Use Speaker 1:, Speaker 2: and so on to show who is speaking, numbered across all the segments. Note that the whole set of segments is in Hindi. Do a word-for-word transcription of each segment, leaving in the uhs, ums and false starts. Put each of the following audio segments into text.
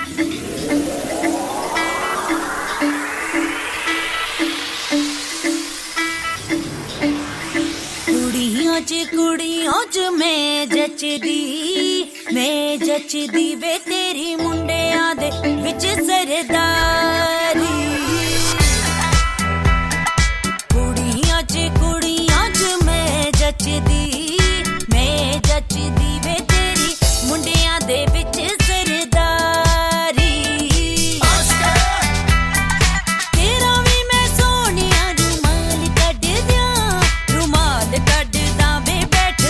Speaker 1: कुड़ियों च कुड़ियों च मैं जचदी मैं जचदी वे तेरी मुंडियां दे विच सरदारी। कुड़ियों च कुड़ियों च मैं जचदी मैं जचदी वे तेरी मुंडियां दे विच सरदारी। तेरा भी मैं सोनिया रुमाल कढ दियां रुमाल कढ दा वे बैठ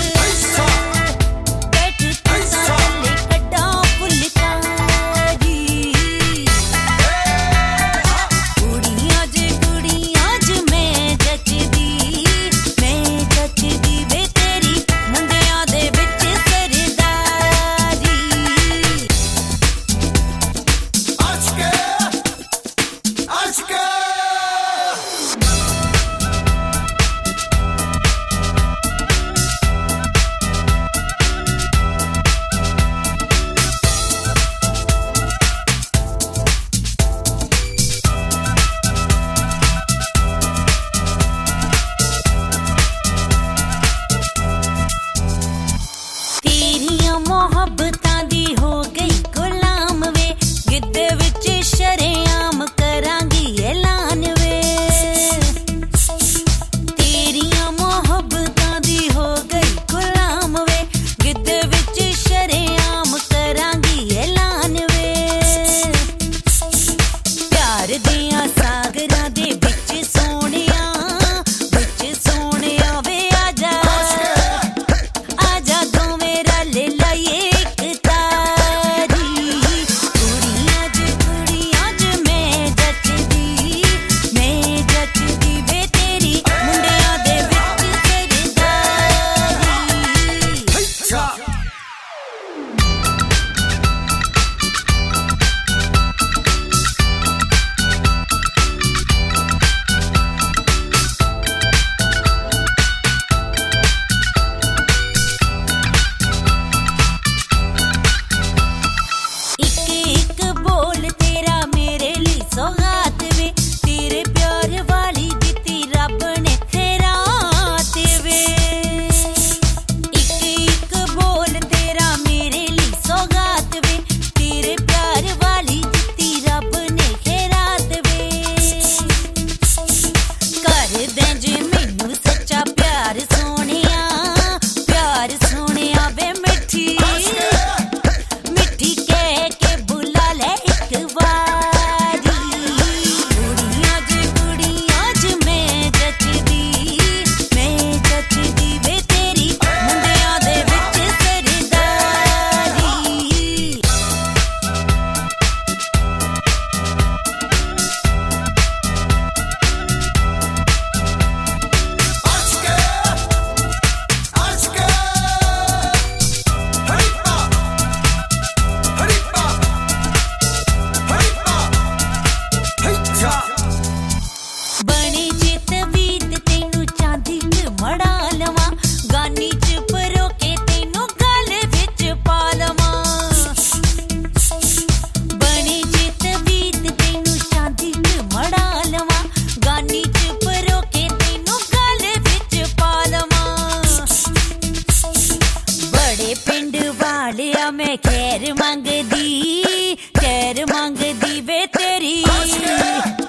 Speaker 1: बैठ तुसा चले कड्डा फुलकारी। कुड़ियां च कुड़ियां च मैं जचदी मैं जचदी वे तेरी मुंडियां दे विच सरदारी। तेरियां मोहब्बतां दी हो गई गुलाम वे गिद्ध विच शरेआम करांगी ऐलान वे। तेरियां मोहब्बतां दी हो गई गुलाम वे गिद्ध विच शरेआम करांगी ऐलान वे। प्यार दियां सागरां दे विच सोहणिया विच सोहणिया वे आजा आजा तू मेरा ले लाइए एक तारी। कुड़ियां च कुड़ियां च मैं जचदी मैं जचदी वे तेरी मुंडियां दे विच सरदारी। एक एक बोल तेरा मेरे लिए सौगात वे तेरे प्यार वाली दित्ती रब ने खैरात वे। एक एक बोल तेरा मेरे लिए सौगात वे तेरे प्यार वाली दित्ती रब ने खैरात वे। कर दे जे मैनू सच्चा प्यार सोहणिया प्यार सोहणिया वे मिठी मिठी कह के बुला ले एक बारी। कुड़ियां च कुड़ियां च मैं जचदी मैं जचदी वे तेरी मुंडियां दे विच सरदारी। बनी जित बीत तेनू चांदी च मड़ा लवां गानी च परो के तेनू गल विच पा लवां। बनी जित बीत तेनू चांदी च मड़ा लवां गानी च परो के तेनू गल विच पा लवां। बड़े पिंड वालिया मैं खैर मंगदी खैर मंगदी वे तेरी।